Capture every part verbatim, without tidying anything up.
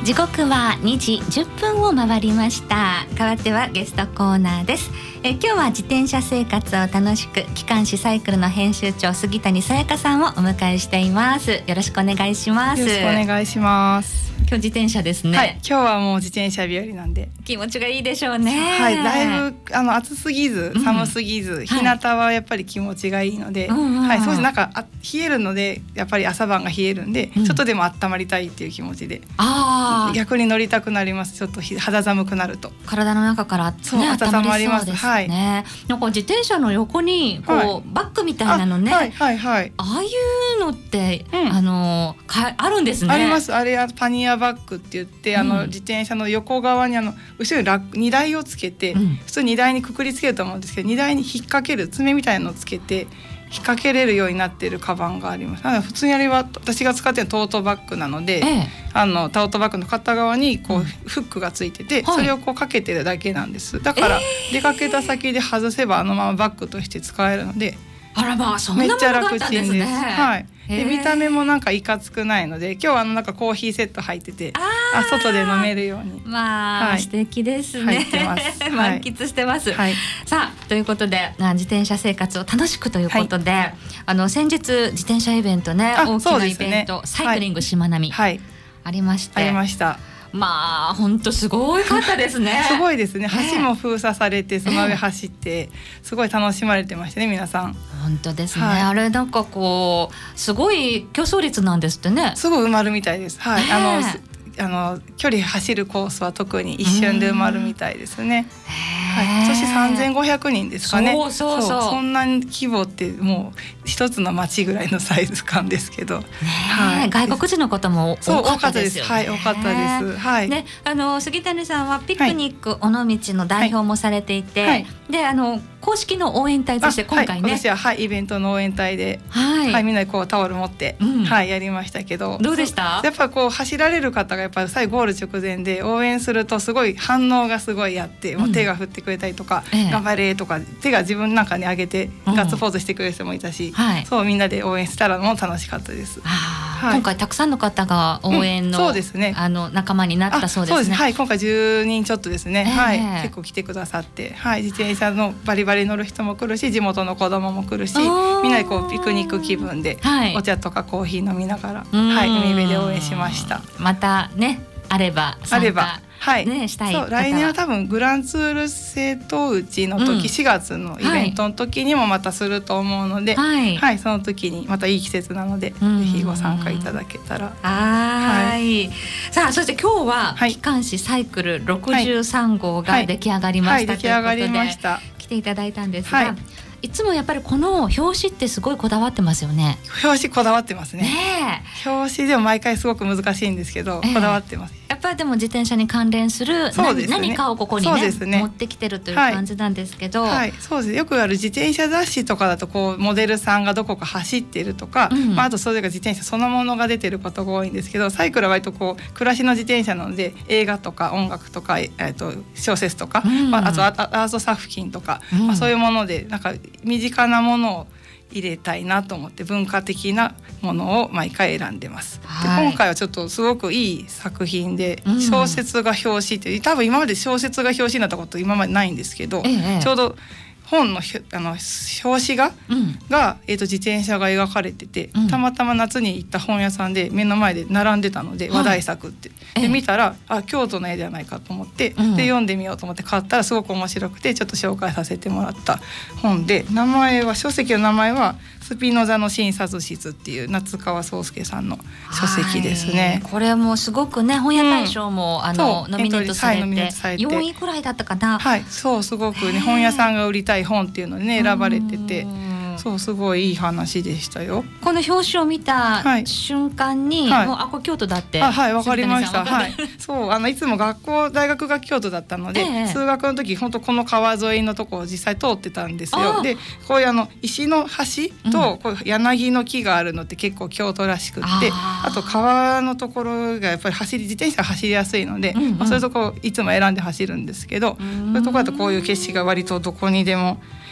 時刻はにじじゅっぷんを回りました。代わってはゲストコーナーです。え今日は自転車生活を楽しく機関誌サイクルの編集長杉谷さやかさんをお迎えしています。よろしくお願いします。 よろしくお願いします。 今日自転車ですね。 はい、今日はもう自転車日和なんで気持ちがいいでしょうね。 はい、だいぶあの暑すぎず寒すぎず、うん、日向はやっぱり気持ちがいいので、はいはい、そうなんかあ冷えるのでやっぱり朝晩が冷えるんで、うん、ちょっとでも温まりたいっていう気持ちで、あ逆に乗りたくなります。ちょっと肌寒くなると体の中から、ね、 そう温まります。はい、 なんか自転車の横にこう、はい、バッグみたいなのね、あ、はいはいはい、ああいうのって、うん、あのかあるんですね。 あります。あれはパニアバッグって言ってあの、うん、自転車の横側にあの後ろにラック荷台をつけて、うん、普通荷台にくくりつけると思うんですけど、荷台に引っ掛ける爪みたいなのをつけて引っ掛けれるようになっているカバンがあります。なので普通にあれは私が使っているトートバッグなので、ええ、あのトートバッグの片側にこう、うん、フックがついてて、はい、それをこうかけてるだけなんです。だから、えー、出かけた先で外せばあのままバッグとして使えるので、 あらまあそんなものがあったんですね。めっちゃ楽ちんです。 はい。で見た目もなんかいかつくないので、今日はあのなんかコーヒーセット入ってて、あ外で飲めるように、 まあ、はい、素敵ですね。 入ってます。 満喫してます。はい、さあということで自転車生活を楽しくということで、はい、あの先日自転車イベントね、大きなイベント、ね、サイクリングしまなみ、はい、ありまして、 ありました。 まあ本当すごいかったですね。 すごいですね。橋も封鎖されてその上走ってすごい楽しまれてましたね、皆さん。 本当ですね、はい、あれなんかこうすごい競争率なんですってね。 すごい埋まるみたいです。はい、あのあの距離走るコースは特に一瞬で埋まるみたいですね。はい、今年さんぜんごひゃくにんですかね。 そうそうそう。 そんな規模ってもう一つの町ぐらいのサイズ感ですけど、ね、 はい、外国人の方も多かったですよね。 はい、多かったです。はい。 ね、あの杉谷さんはピクニック尾道の代表もされていて、はいはい、であの公式の応援隊として今回ね、 はい、私は、はい、イベントの応援隊で、はいはい、みんなでこうタオル持って、うん、はい、やりましたけど、 どうでした？ やっぱこう走られる方がやっぱり最後ゴール直前で応援するとすごい反応がすごいあって、うん、もう手が振ってくれたりとか、ええ、頑張れとか手が自分なんかに上げてガッツポーズしてくれる人もいたし、うん、はい、そうみんなで応援したらも楽しかったです。 はい、今回たくさんの方が応援の、うん、そうですね、あの仲間になったそうですね。 そうですね、はい、今回じゅうにんちょっとですね、えー、はい、結構来てくださって、はい、自転車のバリバリ乗る人も来るし地元の子供も来るし、みんなでこうピクニック気分で、はい、お茶とかコーヒー飲みながら、はい、海辺で応援しました。 またねあれば参加あればはいね、したい。 そう来年は多分グランツール瀬戸内の時、うん、しがつのイベントの時にもまたすると思うので、はいはい、その時にまたいい季節なので、ぜひご参加いただけたら。 はい、さあそして今日は機関誌サイクルろくじゅうさん号が出来上がりました、 はいはい、出来上がりました。 来ていただいたんですが、はい、いつもやっぱりこの表紙ってすごいこだわってますよね。 表紙こだわってますね。 ね表紙でも毎回すごく難しいんですけど、えー、こだわってます。 やっぱりでも自転車に関連する何、ね、何かをここに ね, ね持ってきてるという感じなんですけど、 はいはい、そうです。よくある自転車雑誌とかだとこうモデルさんがどこか走っているとか、うん、まあ、あとそれが自転車そのものが出てることが多いんですけど、サイクルは割とこう暮らしの自転車なので映画とか音楽とか、えー、と小説とか、うん、まあ、あとアート作品とか、うん、まあ、そういうものでなんか身近なものを入れたいなと思って文化的なものを毎回選んでます。はい、で今回はちょっとすごくいい作品で、うん、小説が表紙って多分今まで小説が表紙になったこと今までないんですけど、ええ、ちょうど本の、あの表紙が、うん、が、えー、と自転車が描かれてて、うん、たまたま夏に行った本屋さんで目の前で並んでたので、話題作って、はい、で見たらあ京都の絵じゃないかと思って、うん、で読んでみようと思って買ったらすごく面白くてちょっと紹介させてもらった本で、名前は書籍の名前はスピノザの診察室っていう夏川宗介さんの書籍ですね。 これもすごくね本屋大賞も、うん、あのノミネートされて、はい、よんいくらいだったかな。 はい、そうすごくね本屋さんが売りたい本っていうのでね選ばれてて、そうすごいいい話でしたよ。 この表紙を見た瞬間に、はい、もうあこれ京都だってあはいわかりました。はい、そうあのいつも学校大学が京都だったので、ええ、通学の時本当この川沿いのとこを実際通ってたんですよ。でこういうあの石の橋とこう柳の木があるのって結構京都らしくって、あ, あと川のところがやっぱり走り自転車が走りやすいので、うんうん、まあ、そういうとこいつも選んで走るんですけど、そういうところだとこういう景色が割とどこにでも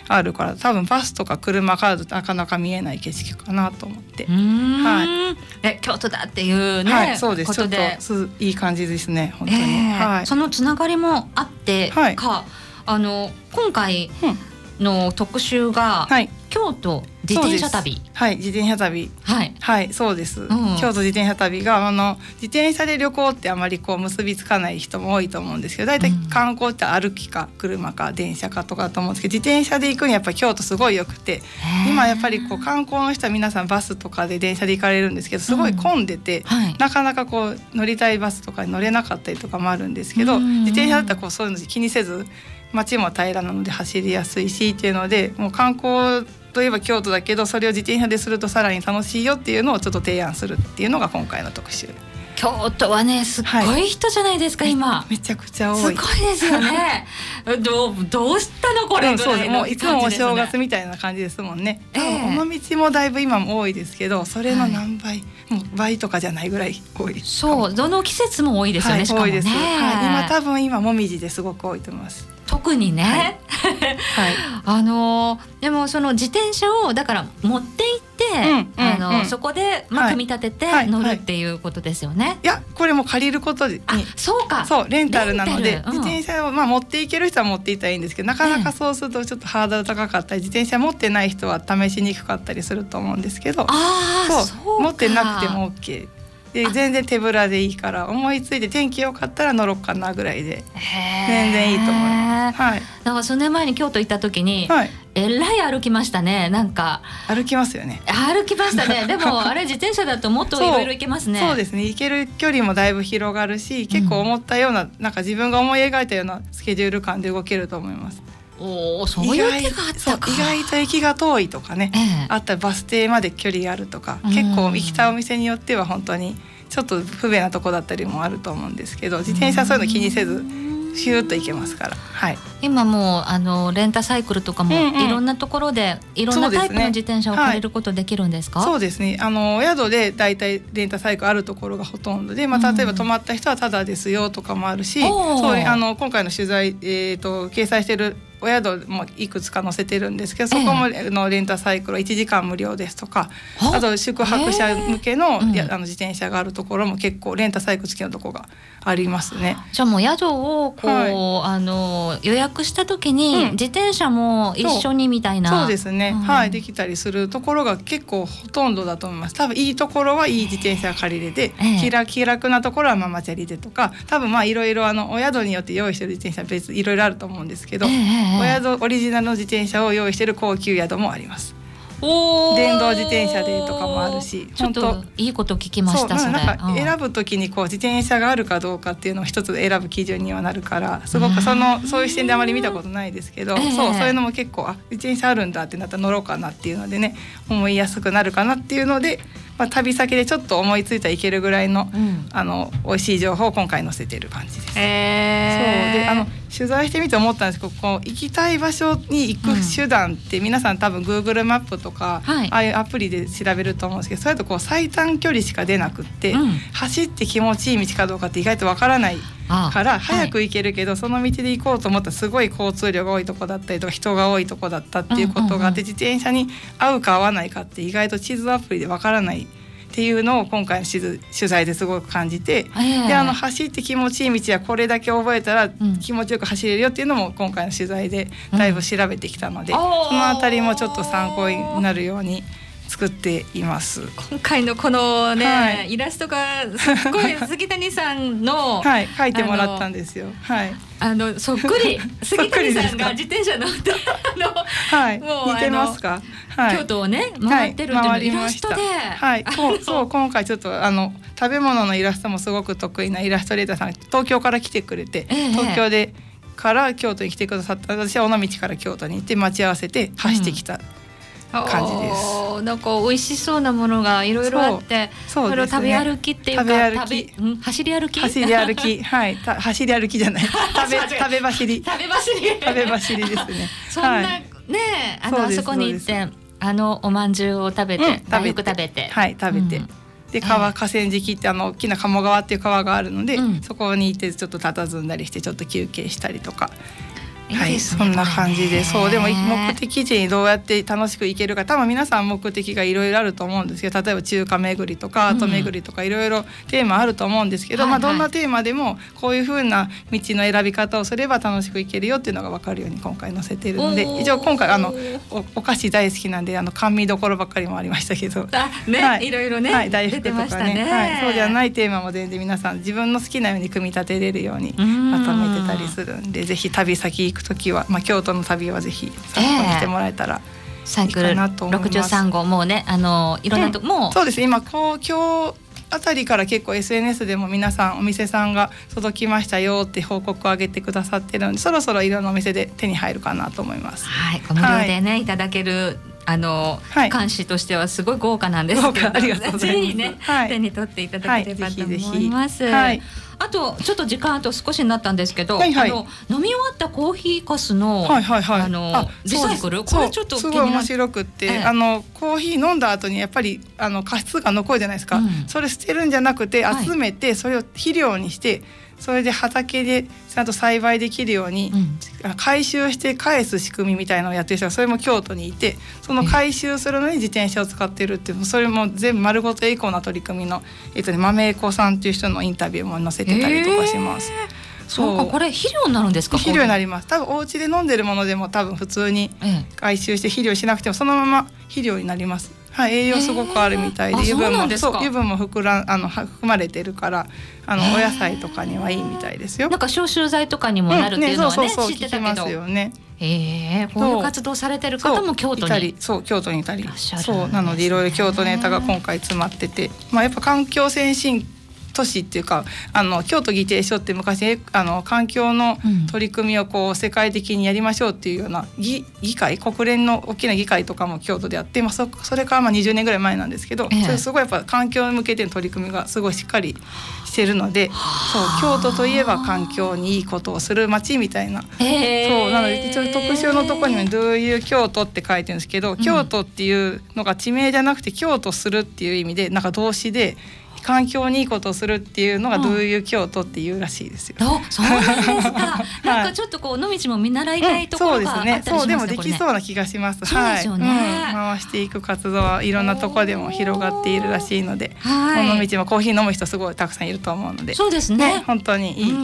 あるから多分バスとか車からだとなかなか見えない景色かなと思って。 うーん、 はい、 え京都だっていうね、 はい、そうです。 ことでちょっといい感じですね本当に、 えーはい、 そのつながりもあってか、はい、あの今回の特集が、はい、京都自転車旅。 はい、自転車旅。はい、はい、そうです。うん、京都自転車旅があの自転車で旅行ってあまりこう結びつかない人も多いと思うんですけど、だいたい観光って歩きか車か電車かとかだと思うんですけど、自転車で行くにはやっぱり京都すごい良くて、今やっぱりこう観光の人は皆さんバスとかで電車で行かれるんですけど、すごい混んでて、うん、はい、なかなかこう乗りたいバスとかに乗れなかったりとかもあるんですけど、自転車だったらこうそういうの気にせず街も平らなので走りやすいしっていうので、もう観光といえば京都だけどそれを自転車でするとさらに楽しいよっていうのをちょっと提案するっていうのが今回の特集。 京都はねすっごい人じゃないですか、はい、今め, めちゃくちゃ多い。 すごいですよねど, うどうしたのこれぐらいの感じですね。 もういつもお正月みたいな感じですもんね、えー、尾道もだいぶ今も多いですけどそれの何倍、はい、もう倍とかじゃないぐらい多い。 そうどの季節も多いですよね、はい、しかもね、多いです、はい、 今多分今もみじですごく多いと思います。 特にね、はいはい、あのでもその自転車をだから持って行って、うん、あの、うん、そこで、まあ、組み立てて乗るっていうことですよね、はいはい、 いやこれも借りることにあそうかそうレンタルなので、うん、自転車を、まあ、持っていける人は持っていったらいいんですけどなかなかそうするとちょっとハードル高かったり、自転車持ってない人は試しにくかったりすると思うんですけど、 あそうそう持ってなくても OKで全然手ぶらでいいから思いついて天気良かったら乗ろうかなぐらいで全然いいと思います、はい、 だから数年前に京都行った時に、はい、えらい歩きましたね。なんか歩きますよね。 歩きましたねでもあれ自転車だともっといろいろ行けますね。 そう、そうですね、行ける距離もだいぶ広がるし結構思ったような、うん、なんか自分が思い描いたようなスケジュール感で動けると思います。 おそういう手があったか。 意外と駅が遠いとかね、ええ、あったらバス停まで距離があるとか、うん、結構行きたいお店によっては本当にちょっと不便なとこだったりもあると思うんですけど、自転車そういうの気にせずシューッと行けますから、はい、 今もうあのレンタサイクルとかもいろんなところでいろんなタイプの自転車を借りることできるんですか？ そうですね、あの宿でだいたいレンタサイクルあるところがほとんどで、まあ、例えば泊まった人はタダですよとかもあるし、うん、そうあの今回の取材、えーと、掲載しているお宿もいくつか載せてるんですけど、そこものレンタサイクルはいちじかん無料ですとか、えー、あと宿泊者向け の,、うん、あの自転車があるところも結構レンタサイクル付きのところがありますね。 じゃあもう宿をこう、はい、あの予約した時に自転車も一緒にみたいな、 うん、そう、そうですね、うん、はい、できたりするところが結構ほとんどだと思います。多分いいところはいい自転車借りれて、えー、気楽、気楽なところはママチャリでとか、多分まあいろいろあのお宿によって用意してる自転車別いろいろあると思うんですけど、えー、お宿オリジナルの自転車を用意している高級宿もあります。お電動自転車でとかもあるし、 ちょっといいこと聞きました。 そう、 それなんか選ぶときにこう自転車があるかどうかっていうのを一つ選ぶ基準にはなるから、すごくそのそういう視点であまり見たことないですけど、えー、そう、そういうのも結構あ自転車あるんだってなったら乗ろうかなっていうのでね、思いやすくなるかなっていうので、まあ、旅先でちょっと思いついたらいけるぐらいの、うん、あの美味しい情報を今回載せている感じです。えー、そうであの取材してみて思ったんですけど、こう行きたい場所に行く手段って皆さん多分 Google マップとか、はい、ああいうアプリで調べると思うんですけど、それだとこう最短距離しか出なくって、うん、走って気持ちいい道かどうかって意外とわからないから早く行けるけど、はい、その道で行こうと思ったらすごい交通量が多いとこだったりとか人が多いとこだったっていうことがあって、うんうんうん、自転車に合うか合わないかって意外と地図アプリでわからないっていうのを今回の取材ですごく感じて、えー、であの走って気持ちいい道はこれだけ覚えたら気持ちよく走れるよっていうのも今回の取材でだいぶ調べてきたので、うん、そのあたりもちょっと参考になるように作っています。 今回のこのね、はい、イラストがすっごい杉谷さんのはい、描いてもらったんですよ。はい、 あのそっくり杉谷さんが自転車乗っての、 はい、もう似てますか？ はい、京都をね回ってるっていうのをイラストで、 はい、こうそう今回ちょっとあの食べ物のイラストもすごく得意なイラストレーターさん東京から来てくれて、えー、東京でから京都に来てくださった。私は尾道から京都に行って待ち合わせて走ってきた、うん感じです。 なんか美味しそうなものがいろいろあって、そ, う そ, う、ね、それを食べ歩きっていうか食べ歩き食べ、うん、走り歩き走り歩きはい走り歩きじゃない食べ食べ走り食べ走り食べ走りですね。 そんな、はい、ねあのあそこに行ってあのお饅頭を食べて、うん、大福食べてはい食べて、うん、で川河川敷ってあの大きな鴨川っていう川があるので、うん、そこに行ってちょっと佇んだりしてちょっと休憩したりとか。 はい、そんな感じで、そうでも目的地にどうやって楽しく行けるか、多分皆さん目的がいろいろあると思うんですけど、例えば中華巡りとかアート巡りとかいろいろテーマあると思うんですけど、うん、まあ、どんなテーマでもこういう風な道の選び方をすれば楽しく行けるよっていうのが分かるように今回載せてるので、一応今回あの お, お菓子大好きなんで、あの甘味どころばっかりもありましたけど、 あ、ね、はい、いろいろね、 はい、大福とか ね, ね、はい、そうじゃないテーマも全然皆さん自分の好きなように組み立てれるようにまとめてたりするんで、ぜひ旅先行くときは、まあ、京都の旅はぜひ参考にしてもらえたら、えー、 サイクルろくじゅうさん号もうね、あのいろんなとこ、うん、もうそうですね、今こう今日あたりから結構 エスエヌエス でも皆さんお店さんが届きましたよって報告を上げてくださってるので、そろそろいろんなお店で手に入るかなと思います。 はい、無料でね、はい、いただけるあの、はい、監視としてはすごい豪華なんですけど、 ありがとうございます。 ぜひね、はい、手に取っていただければと思います。 はい、 あとちょっと時間あと少しになったんですけど、 はいはい、 あの飲み終わったコーヒーかすの、 はいはいはい、 あのあリサイクル、これちょっとすごい面白くって、ええ、あのコーヒー飲んだ後にやっぱりあの加湿が残るじゃないですか、うん、それ捨てるんじゃなくて集めて、それを肥料にして、それで畑でちゃんと栽培できるように、うん、回収して返す仕組みみたいなのをやってる人がそれも京都にいて、その回収するのに自転車を使ってるっていう、それも全部丸ごとエコな取り組みの、えっとね、豆エコさんっていう人のインタビューも載せてたりとかします。 そうか、これ肥料になるんですか？ 肥料になります。多分お家で飲んでるものでも多分普通に回収して肥料しなくてもそのまま肥料になります。はい、栄養すごくあるみたいで、油分もそう油分も膨らんあの含まれてるから、あのお野菜とかにはいいみたいですよ。 なんか消臭剤とかにもなるっていうのはね、 うんね、そうそうそう知ってたけど、 聞きますよね。 えー、こういう活動されてる方も京都にいたり、そう京都にいたり、そうなのでいろいろ京都ネタが今回詰まってて、まあやっぱ環境先進都市っていうか、あの京都議定書って昔あの環境の取り組みをこう世界的にやりましょうっていうような 議, 議会国連の大きな議会とかも京都であって、まあ、そ, それからまあにじゅうねんぐらい前なんですけど、ええ、それすごいやっぱ環境に向けての取り組みがすごいしっかりしてるので、そう京都といえば環境にいいことをする街みたいな、えー、そうなので一応特集のところにもどういう京都って書いてるんですけど、うん、京都っていうのが地名じゃなくて京都するっていう意味でなんか動詞で環境にいいことをするっていうのがどういう京都っていうらしいですよ。 うん、そうなんですか。なんかちょっとこう野道も見習いたいところがあったりしますね。 そうですね。そうでもできそうな気がします。 そうですよね。 はい、うん、回していく活動はいろんなところでも広がっているらしいので、はい、野道もコーヒー飲む人すごいたくさんいると思うので、 そうですね。 ね、本当にいい、うん、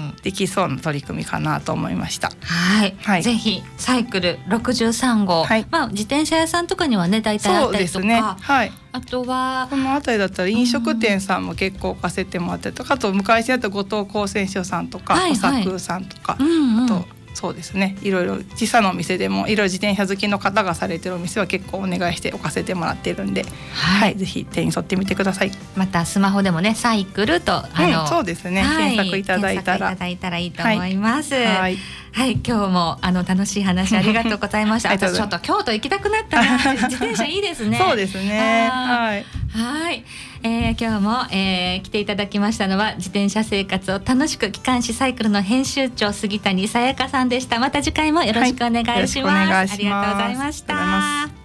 できそうな取り組みかなと思いました。 はい。はい、ぜひサイクルろくじゅうさん号、はい、まあ自転車屋さんとかにはね大体あったりとか。そうですね。はい。あとはこの辺りだったら飲食店さんも結構置かせてもらったりとか、あと昔だと後藤高専所さんとか、はいはい、おさくさんとか、うんうん、あとそうですね、いろいろ小さなお店でもいろいろ自転車好きの方がされてるお店は結構お願いして置かせてもらってるんで、はいはい、ぜひ手に取ってみてください。 またスマホでもねサイクルとあの、 うん、そうですね、はい、検索いただいたら検索いただいたらいいと思います。はい、 はいはい、今日もあの楽しい話ありがとうございました。あとちょっと京都行きたくなったな。自転車いいですね。 そうですね。はい。 はい、えー、今日も、えー、来ていただきましたのは自転車生活を楽しく機関誌サイクルの編集長杉谷さやかさんでした。また次回もよろしくお願いします。 はい、よろしくお願いします。 ありがとうございました。